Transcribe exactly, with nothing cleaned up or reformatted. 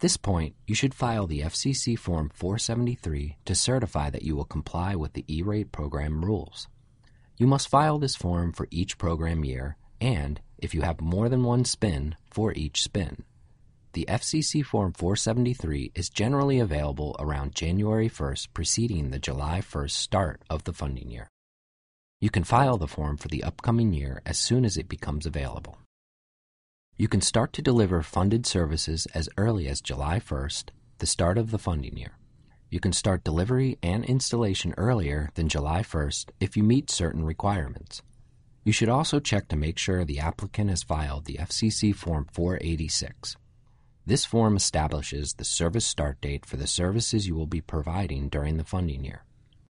this point, you should file the F C C Form four seventy-three to certify that you will comply with the E-rate program rules. You must file this form for each program year and, if you have more than one spin, for each spin. The F C C Form four seventy-three is generally available around January first preceding the July first start of the funding year. You can file the form for the upcoming year as soon as it becomes available. You can start to deliver funded services as early as July first, the start of the funding year. You can start delivery and installation earlier than July first if you meet certain requirements. You should also check to make sure the applicant has filed the F C C Form four eighty-six. This form establishes the service start date for the services you will be providing during the funding year.